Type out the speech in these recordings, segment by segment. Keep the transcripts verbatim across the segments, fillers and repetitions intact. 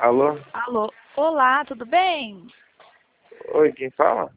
Alô? Alô, olá, tudo bem? Oi, quem fala?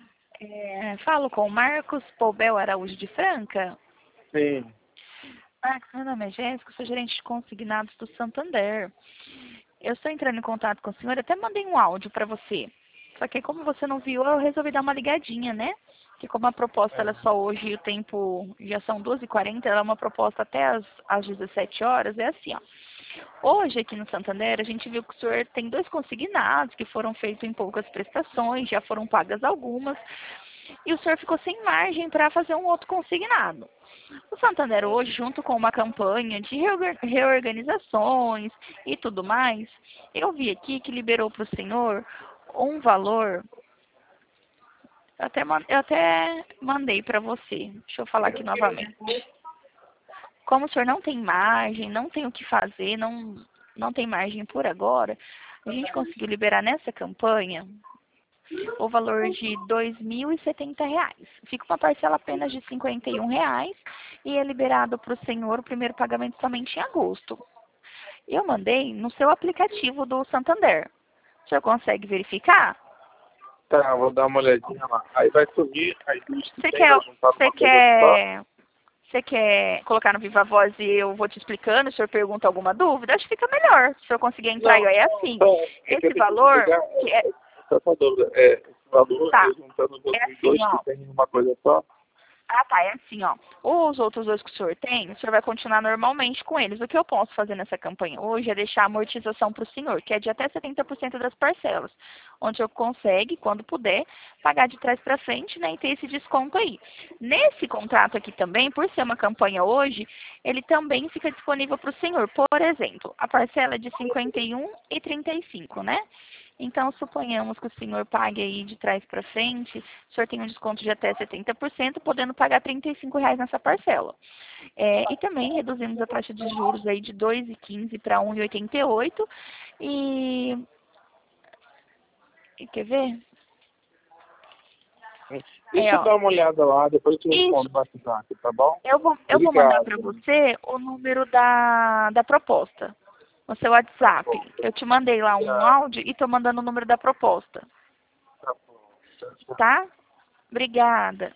É, falo com o Marcos Poubel Araújo de Franca. Sim. Marcos, meu nome é Jéssica, sou gerente de consignados do Santander. Eu estou entrando em contato com o senhor, até mandei um áudio para você. Só que como você não viu, eu resolvi dar uma ligadinha, né? Que como a proposta ela é só hoje e o tempo já são doze e quarenta, ela é uma proposta até às, às dezessete horas, é assim, ó. Hoje aqui no Santander a gente viu que o senhor tem dois consignados que foram feitos em poucas prestações, já foram pagas algumas, e o senhor ficou sem margem para fazer um outro consignado. O Santander hoje, junto com uma campanha de reorga- reorganizações e tudo mais, eu vi aqui que liberou para o senhor um valor, eu até, man- eu até mandei para você, deixa eu falar aqui novamente. Como o senhor não tem margem, não tem o que fazer, não, não tem margem por agora, a gente conseguiu liberar nessa campanha o valor de dois mil e setenta reais. Fica uma parcela apenas de cinquenta e um reais e é liberado para o senhor o primeiro pagamento somente em agosto. Eu mandei no seu aplicativo do Santander. O senhor consegue verificar? Tá, vou dar uma olhadinha lá. Aí vai subir as duas que Você tem, quer, vai juntar você numa coisa só. quer, você quer colocar no Viva Voz e eu vou te explicando, o senhor pergunta alguma dúvida? Acho que fica melhor. Se o senhor conseguir entrar, Não, é não, assim. então, é que eu Esse preciso valor, pegar que é, é, essa dúvida. É, esse valor, tá, eu juntando é os assim, dois que ó. tem numa coisa só. Ah, tá, é assim, ó. Os outros dois que o senhor tem, o senhor vai continuar normalmente com eles. O que eu posso fazer nessa campanha hoje é deixar a amortização para o senhor, que é de até setenta por cento das parcelas, onde o senhor consegue, quando puder, pagar de trás para frente, né, e ter esse desconto aí. Nesse contrato aqui também, por ser uma campanha hoje, ele também fica disponível para o senhor. Por exemplo, a parcela é de cinquenta e um e trinta e cinco, né? Então, suponhamos que o senhor pague aí de trás para frente, o senhor tem um desconto de até setenta por cento, podendo pagar trinta e cinco reais nessa parcela. É, e também reduzimos a taxa de juros aí de dois vírgula quinze para um vírgula oitenta e oito. E, e quer ver? É, Deixa eu ó. dar uma olhada lá, depois eu te Isso. respondo no WhatsApp, tá bom? Eu vou, eu vou mandar para Obrigado. você o número da, da proposta no seu Tá WhatsApp. bom, Eu te mandei lá um obrigado. áudio e estou mandando o número da proposta. Tá bom. Tchau, tchau. Tá? Obrigada.